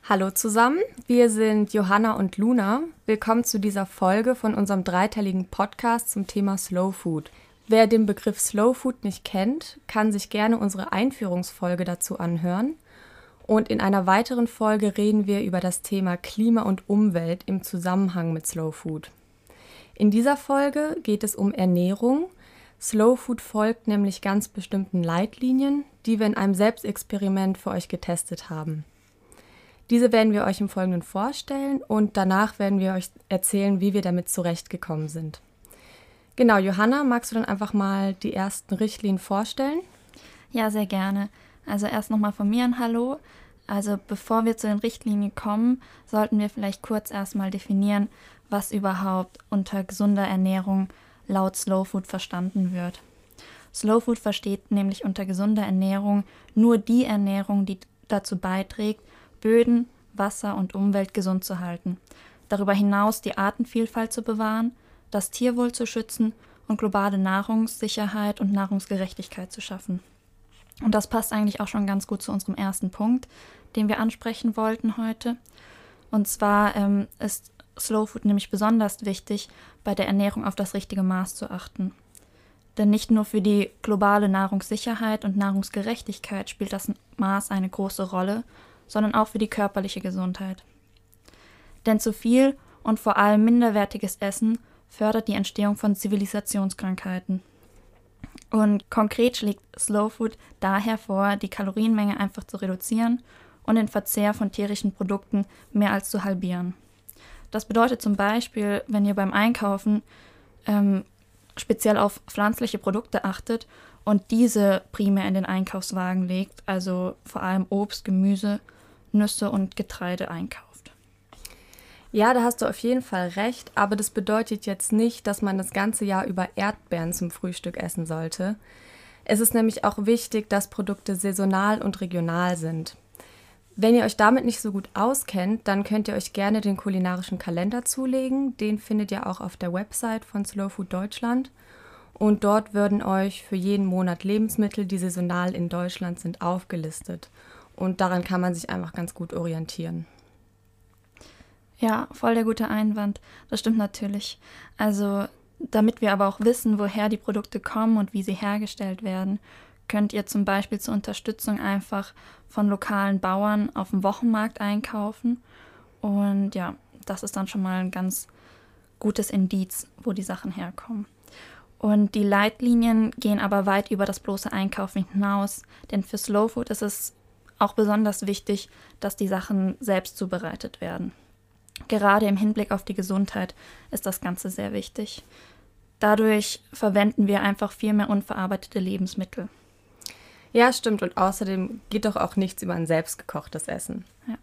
Hallo zusammen, wir sind Johanna und Luna. Willkommen zu dieser Folge von unserem dreiteiligen Podcast zum Thema Slow Food. Wer den Begriff Slow Food nicht kennt, kann sich gerne unsere Einführungsfolge dazu anhören. Und in einer weiteren Folge reden wir über das Thema Klima und Umwelt im Zusammenhang mit Slow Food. In dieser Folge geht es um Ernährung. Slow Food folgt nämlich ganz bestimmten Leitlinien, die wir in einem Selbstexperiment für euch getestet haben. Diese werden wir euch im Folgenden vorstellen und danach werden wir euch erzählen, wie wir damit zurechtgekommen sind. Genau, Johanna, magst du dann einfach mal die ersten Richtlinien vorstellen? Ja, sehr gerne. Also erst nochmal von mir ein Hallo. Also bevor wir zu den Richtlinien kommen, sollten wir vielleicht kurz erstmal definieren, was überhaupt unter gesunder Ernährung laut Slow Food verstanden wird. Slow Food versteht nämlich unter gesunder Ernährung nur die Ernährung, die dazu beiträgt, Böden, Wasser und Umwelt gesund zu halten. Darüber hinaus die Artenvielfalt zu bewahren, das Tierwohl zu schützen und globale Nahrungssicherheit und Nahrungsgerechtigkeit zu schaffen. Und das passt eigentlich auch schon ganz gut zu unserem ersten Punkt, den wir ansprechen wollten heute. Und zwar ist Slow Food nämlich besonders wichtig, bei der Ernährung auf das richtige Maß zu achten. Denn nicht nur für die globale Nahrungssicherheit und Nahrungsgerechtigkeit spielt das Maß eine große Rolle, sondern auch für die körperliche Gesundheit. Denn zu viel und vor allem minderwertiges Essen fördert die Entstehung von Zivilisationskrankheiten. Und konkret schlägt Slow Food daher vor, die Kalorienmenge einfach zu reduzieren und den Verzehr von tierischen Produkten mehr als zu halbieren. Das bedeutet zum Beispiel, wenn ihr beim Einkaufen speziell auf pflanzliche Produkte achtet und diese primär in den Einkaufswagen legt, also vor allem Obst, Gemüse, Nüsse und Getreide einkauft. Ja, da hast du auf jeden Fall recht, aber das bedeutet jetzt nicht, dass man das ganze Jahr über Erdbeeren zum Frühstück essen sollte. Es ist nämlich auch wichtig, dass Produkte saisonal und regional sind. Wenn ihr euch damit nicht so gut auskennt, dann könnt ihr euch gerne den kulinarischen Kalender zulegen. Den findet ihr auch auf der Website von Slow Food Deutschland. Und dort werden euch für jeden Monat Lebensmittel, die saisonal in Deutschland sind, aufgelistet. Und daran kann man sich einfach ganz gut orientieren. Ja, voll der gute Einwand. Das stimmt natürlich. Also, damit wir aber auch wissen, woher die Produkte kommen und wie sie hergestellt werden, könnt ihr zum Beispiel zur Unterstützung einfach von lokalen Bauern auf dem Wochenmarkt einkaufen. Und ja, das ist dann schon mal ein ganz gutes Indiz, wo die Sachen herkommen. Und die Leitlinien gehen aber weit über das bloße Einkaufen hinaus, denn für Slow Food ist es auch besonders wichtig, dass die Sachen selbst zubereitet werden. Gerade im Hinblick auf die Gesundheit ist das Ganze sehr wichtig. Dadurch verwenden wir einfach viel mehr unverarbeitete Lebensmittel. Ja, stimmt. Und außerdem geht doch auch nichts über ein selbstgekochtes Essen.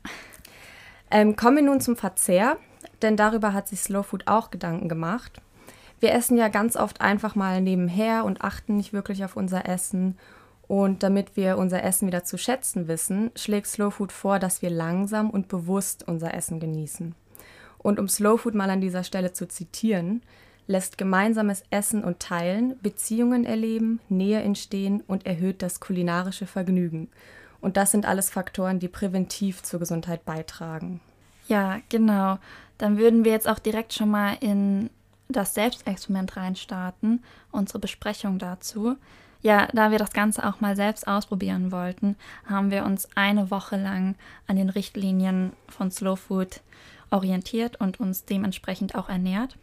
Ja. Kommen wir nun zum Verzehr, denn darüber hat sich Slow Food auch Gedanken gemacht. Wir essen ja ganz oft einfach mal nebenher und achten nicht wirklich auf unser Essen. Und damit wir unser Essen wieder zu schätzen wissen, schlägt Slow Food vor, dass wir langsam und bewusst unser Essen genießen. Und um Slow Food mal an dieser Stelle zu zitieren, lässt gemeinsames Essen und Teilen Beziehungen erleben, Nähe entstehen und erhöht das kulinarische Vergnügen. Und das sind alles Faktoren, die präventiv zur Gesundheit beitragen. Ja, genau. Dann würden wir jetzt auch direkt schon mal in das Selbstexperiment reinstarten, unsere Besprechung dazu. Ja, da wir das Ganze auch mal selbst ausprobieren wollten, haben wir uns eine Woche lang an den Richtlinien von Slow Food orientiert und uns dementsprechend auch ernährt.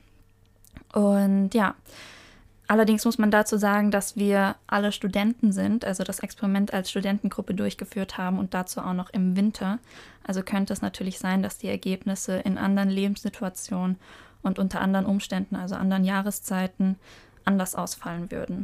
Und ja, allerdings muss man dazu sagen, dass wir alle Studenten sind, also das Experiment als Studentengruppe durchgeführt haben und dazu auch noch im Winter. Also könnte es natürlich sein, dass die Ergebnisse in anderen Lebenssituationen und unter anderen Umständen, also anderen Jahreszeiten, anders ausfallen würden.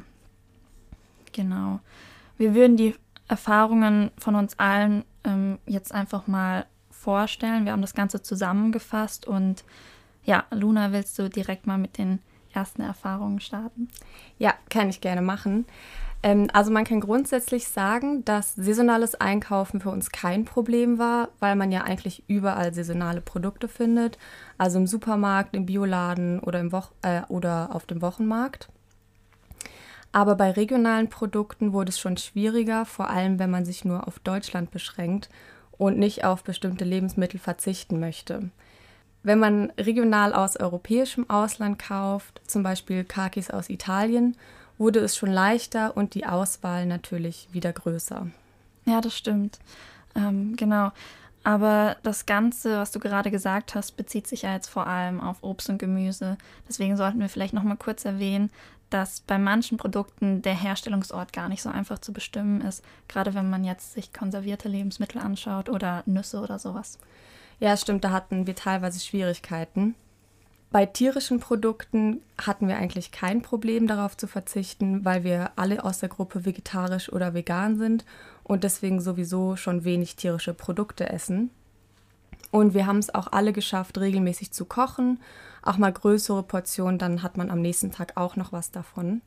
Genau. Wir würden die Erfahrungen von uns allen jetzt einfach mal vorstellen. Wir haben das Ganze zusammengefasst und ja, Luna, willst du direkt mal mit den ersten Erfahrungen starten? Ja, kann ich gerne machen. Also man kann grundsätzlich sagen, dass saisonales Einkaufen für uns kein Problem war, weil man ja eigentlich überall saisonale Produkte findet, also im Supermarkt, im Bioladen oder oder auf dem Wochenmarkt. Aber bei regionalen Produkten wurde es schon schwieriger, vor allem wenn man sich nur auf Deutschland beschränkt und nicht auf bestimmte Lebensmittel verzichten möchte. Wenn man regional aus europäischem Ausland kauft, zum Beispiel Kakis aus Italien, wurde es schon leichter und die Auswahl natürlich wieder größer. Ja, das stimmt. Genau. Aber das Ganze, was du gerade gesagt hast, bezieht sich ja jetzt vor allem auf Obst und Gemüse. Deswegen sollten wir vielleicht noch mal kurz erwähnen, dass bei manchen Produkten der Herstellungsort gar nicht so einfach zu bestimmen ist. Gerade wenn man jetzt sich konservierte Lebensmittel anschaut oder Nüsse oder sowas. Ja, stimmt, da hatten wir teilweise Schwierigkeiten. Bei tierischen Produkten hatten wir eigentlich kein Problem darauf zu verzichten, weil wir alle aus der Gruppe vegetarisch oder vegan sind und deswegen sowieso schon wenig tierische Produkte essen. Und wir haben es auch alle geschafft, regelmäßig zu kochen, auch mal größere Portionen, dann hat man am nächsten Tag auch noch was davon.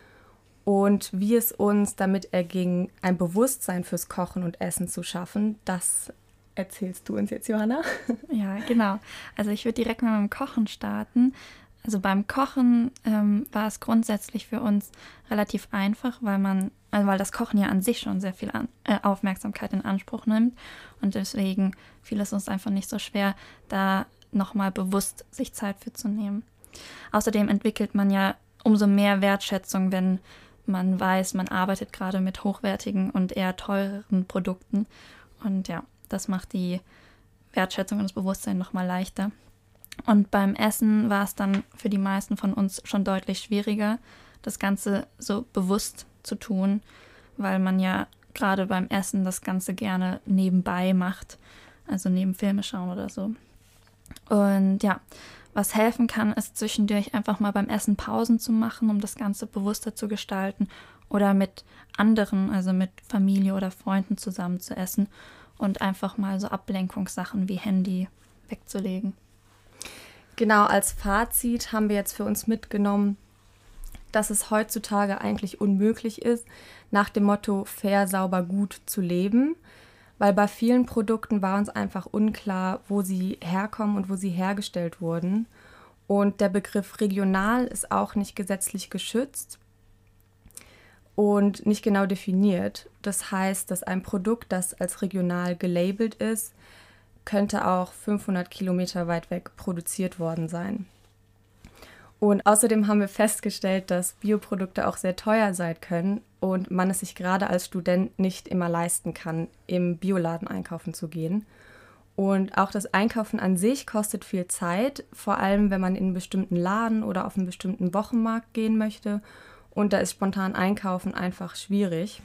Und wie es uns damit erging, ein Bewusstsein fürs Kochen und Essen zu schaffen, das erzählst du uns jetzt, Johanna? Ja, genau. Also ich würde direkt mal mit dem Kochen starten. Also beim Kochen war es grundsätzlich für uns relativ einfach, weil das Kochen ja an sich schon sehr viel Aufmerksamkeit in Anspruch nimmt. Und deswegen fiel es uns einfach nicht so schwer, da nochmal bewusst sich Zeit für zu nehmen. Außerdem entwickelt man ja umso mehr Wertschätzung, wenn man weiß, man arbeitet gerade mit hochwertigen und eher teureren Produkten. Und ja, das macht die Wertschätzung und das Bewusstsein nochmal leichter. Und beim Essen war es dann für die meisten von uns schon deutlich schwieriger, das Ganze so bewusst zu tun, weil man ja gerade beim Essen das Ganze gerne nebenbei macht, also neben Filme schauen oder so. Und ja, was helfen kann, ist zwischendurch einfach mal beim Essen Pausen zu machen, um das Ganze bewusster zu gestalten oder mit anderen, also mit Familie oder Freunden zusammen zu essen und einfach mal so Ablenkungssachen wie Handy wegzulegen. Genau, als Fazit haben wir jetzt für uns mitgenommen, dass es heutzutage eigentlich unmöglich ist, nach dem Motto fair, sauber, gut zu leben, weil bei vielen Produkten war uns einfach unklar, wo sie herkommen und wo sie hergestellt wurden. Und der Begriff regional ist auch nicht gesetzlich geschützt und nicht genau definiert. Das heißt, dass ein Produkt, das als regional gelabelt ist, könnte auch 500 Kilometer weit weg produziert worden sein. Und außerdem haben wir festgestellt, dass Bioprodukte auch sehr teuer sein können und man es sich gerade als Student nicht immer leisten kann, im Bioladen einkaufen zu gehen. Und auch das Einkaufen an sich kostet viel Zeit, vor allem wenn man in einen bestimmten Laden oder auf einen bestimmten Wochenmarkt gehen möchte. Und da ist spontan Einkaufen einfach schwierig.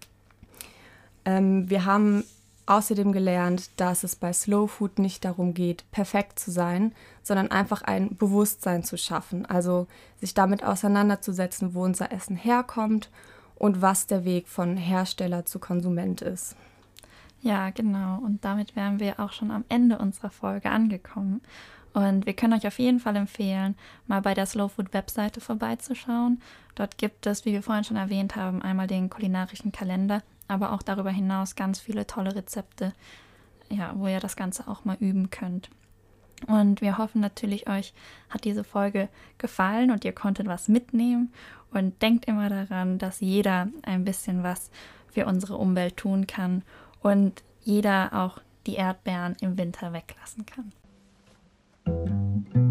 Wir haben außerdem gelernt, dass es bei Slow Food nicht darum geht, perfekt zu sein, sondern einfach ein Bewusstsein zu schaffen. Also sich damit auseinanderzusetzen, wo unser Essen herkommt und was der Weg von Hersteller zu Konsument ist. Ja, genau. Und damit wären wir auch schon am Ende unserer Folge angekommen. Und wir können euch auf jeden Fall empfehlen, mal bei der Slow Food Webseite vorbeizuschauen. Dort gibt es, wie wir vorhin schon erwähnt haben, einmal den kulinarischen Kalender, aber auch darüber hinaus ganz viele tolle Rezepte, ja, wo ihr das Ganze auch mal üben könnt. Und wir hoffen natürlich, euch hat diese Folge gefallen und ihr konntet was mitnehmen. Und denkt immer daran, dass jeder ein bisschen was für unsere Umwelt tun kann und jeder auch die Erdbeeren im Winter weglassen kann.